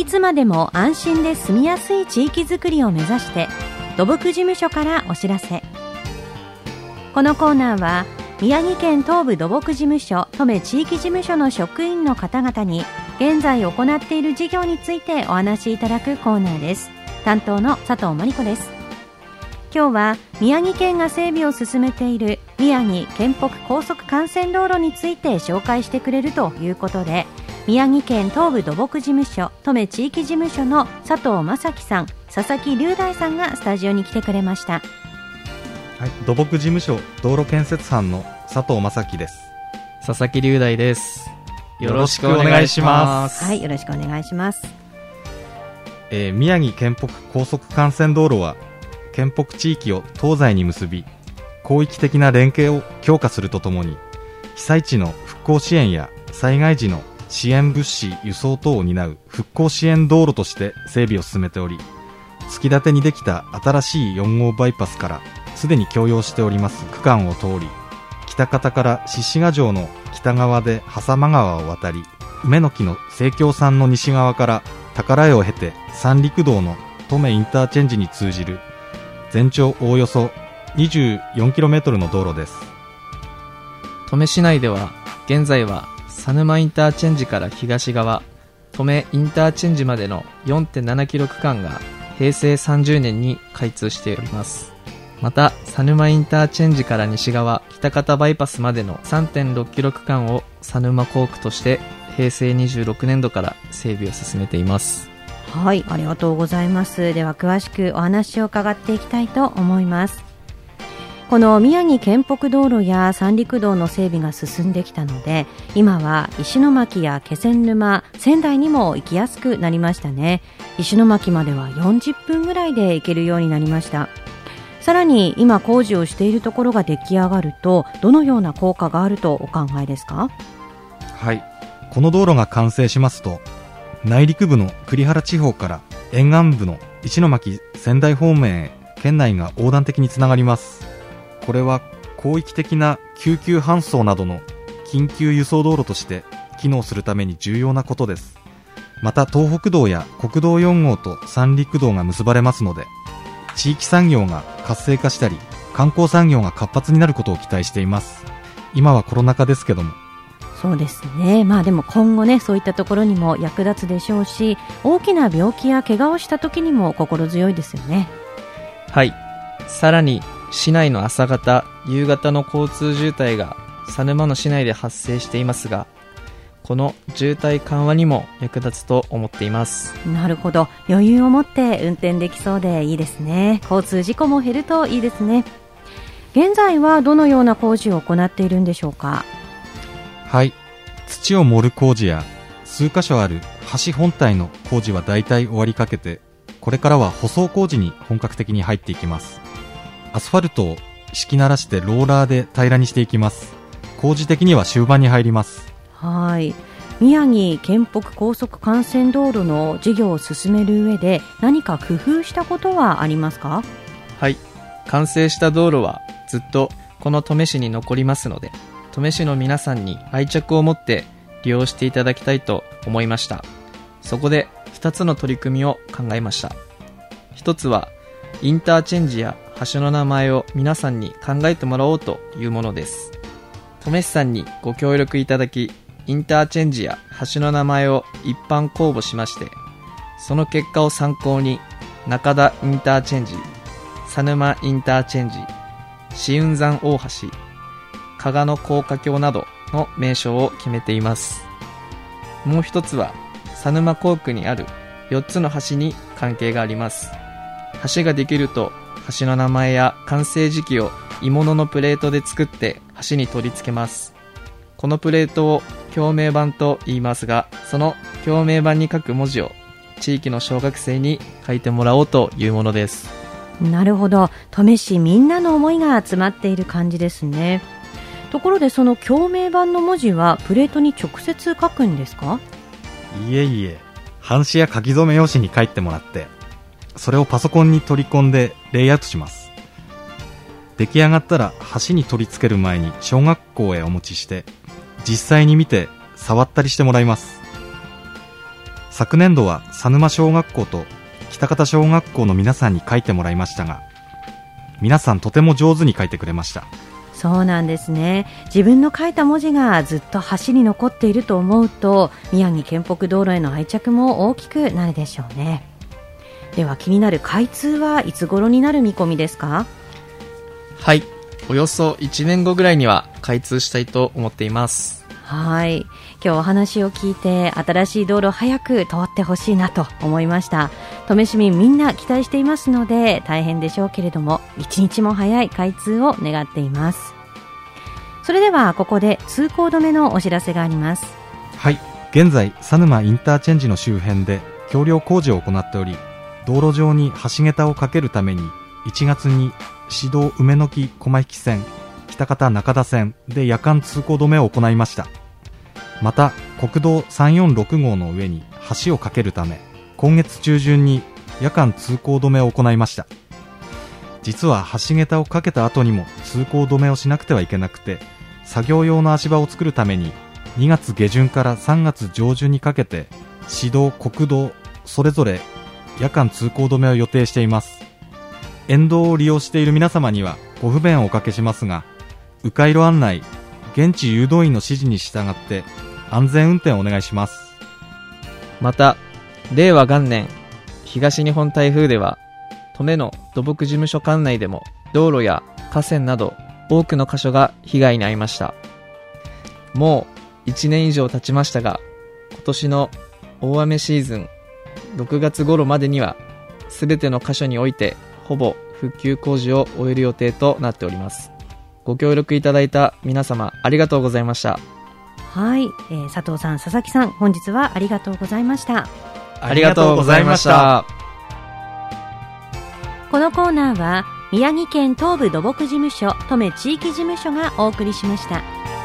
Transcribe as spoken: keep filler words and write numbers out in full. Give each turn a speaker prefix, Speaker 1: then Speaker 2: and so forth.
Speaker 1: つまでも安心で住みやすい地域づくりを目指して土木事務所からお知らせ。このコーナーは宮城県東部土木事務所登米地域事務所の職員の方々に現在行っている事業についてお話しいただくコーナーです。担当の佐藤真理子です。今日は宮城県が整備を進めている宮城県北高速幹線道路について紹介してくれるということで、宮城県東部土木事務所登米地域事務所の佐藤正樹さん、佐々木隆大さんがスタジオに来てくれました。
Speaker 2: はい、土木事務所道路建設班の佐藤正樹です。
Speaker 3: 佐々木隆大です。よろしくお願いします。
Speaker 1: はい、よろしくお願いします。
Speaker 2: えー、宮城県北高速幹線道路は県北地域を東西に結び、広域的な連携を強化するとともに、被災地の復興支援や災害時の支援物資輸送等を担う復興支援道路として整備を進めており、月立にできた新しいよん号バイパスからすでに供用しております区間を通り、北方から獅子ヶ城の北側で狭間川を渡り、梅の木の生協山の西側から宝江を経て三陸道の登米インターチェンジに通じる全長おおよそ にじゅうよんキロメートル の道路です。
Speaker 3: 登米市内では現在は佐沼インターチェンジから東側、登米インターチェンジまでの よんてんななキロ区間がへいせいさんじゅうねんに開通しております。また佐沼インターチェンジから西側、北方バイパスまでの さんてんろっキロ区間を佐沼工区としてへいせいにじゅうろくねんどから整備を進めています。
Speaker 1: はい、ありがとうございます。では詳しくお話を伺っていきたいと思います。この宮城県北道路や三陸道の整備が進んできたので、今は石巻や気仙沼、仙台にも行きやすくなりましたね。石巻まではよんじゅっぷんぐらいで行けるようになりました。さらに今工事をしているところが出来上がると、どのような効果があるとお考えですか？
Speaker 2: はい、この道路が完成しますと、内陸部の栗原地方から沿岸部の石巻仙台方面へ県内が横断的につながります。これは広域的な救急搬送などの緊急輸送道路として機能するために重要なことです。また東北道や国道よん号と三陸道が結ばれますので、地域産業が活性化したり観光産業が活発になることを期待しています。今はコロナ禍ですけども。
Speaker 1: そうですね。まあでも今後ね、そういったところにも役立つでしょうし、大きな病気や怪我をした時にも心強いですよね。
Speaker 3: はい、さらに市内の朝方、夕方の交通渋滞が佐沼の市内で発生していますが、この渋滞緩和にも役立つと思っています。
Speaker 1: なるほど、余裕を持って運転できそうでいいですね。交通事故も減るといいですね。現在はどのような工事を行っているんでしょうか？
Speaker 2: はい、土を盛る工事や数カ所ある橋本体の工事は大体終わりかけて、これからは舗装工事に本格的に入っていきます。アスファルトを敷きならしてローラーで平らにしていきます。工事的には終盤に入ります。
Speaker 1: はい、宮城県北高速幹線道路の事業を進める上で何か工夫したことはありますか？
Speaker 3: はい、完成した道路はずっとこの登米市に残りますので、登米市の皆さんに愛着を持って利用していただきたいと思いました。そこでふたつの取り組みを考えました。ひとつはインターチェンジや橋の名前を皆さんに考えてもらおうというものです。登米市さんにご協力いただき、インターチェンジや橋の名前を一般公募しまして、その結果を参考に中田インターチェンジ、佐沼インターチェンジ、紫雲山大橋、加賀の高架橋などの名称を決めています。もう一つは佐沼工区にあるよっつの橋に関係があります。橋ができると橋の名前や完成時期を鋳物のプレートで作って橋に取り付けます。このプレートを橋名板と言いますが、その橋名板に書く文字を地域の小学生に書いてもらおうというものです。
Speaker 1: なるほど、登米市みんなの思いが詰まっている感じですね。ところでその橋名板の文字はプレートに直接書くんですか？
Speaker 2: いえいえ、半紙や書き初め用紙に書いてもらって、それをパソコンに取り込んでレイアウトします。出来上がったら橋に取り付ける前に小学校へお持ちして、実際に見て触ったりしてもらいます。 昨年度は佐沼小学校と北方小学校の皆さんに書いてもらいましたが、皆さんとても上手に書いてくれました。
Speaker 1: そうなんですね。自分の書いた文字がずっと橋に残っていると思うと、宮城県北道路への愛着も大きくなるでしょうね。では気になる開通はいつ頃になる見込みですか？
Speaker 3: はい、およそいちねんごぐらいには開通したいと思っています。
Speaker 1: はい、今日お話を聞いて新しい道路早く通ってほしいなと思いました。登米市民みんな期待していますので、大変でしょうけれども一日も早い開通を願っています。それではここで通行止めのお知らせがあります。
Speaker 2: はい、現在佐沼インターチェンジの周辺で橋梁工事を行っており、道路上に橋桁を架けるためにいちがつに市道梅の木駒引線、北方中田線で夜間通行止めを行いました。また国道さんよんろく号の上に橋を架けるため、今月中旬に夜間通行止めを行いました。実は橋桁を架けた後にも通行止めをしなくてはいけなくて、作業用の足場を作るためににがつ下旬からさんがつ上旬にかけて市道国道それぞれ夜間通行止めを予定しています。沿道を利用している皆様にはご不便をおかけしますが、迂回路案内、現地誘導員の指示に従って安全運転をお願いします。
Speaker 3: また令和元年東日本台風では、登米の土木事務所管内でも道路や河川など多くの箇所が被害に遭いました。もういちねん以上経ちましたが、今年の大雨シーズンろくがつ頃までにはすべての箇所においてほぼ復旧工事を終える予定となっております。ご協力いただいた皆様ありがとうございました。
Speaker 1: はい、えー、佐藤さん、佐々木さん、本日はありがとうございました。
Speaker 3: ありがとうございました。
Speaker 1: このコーナーは宮城県東部土木事務所登米地域事務所がお送りしました。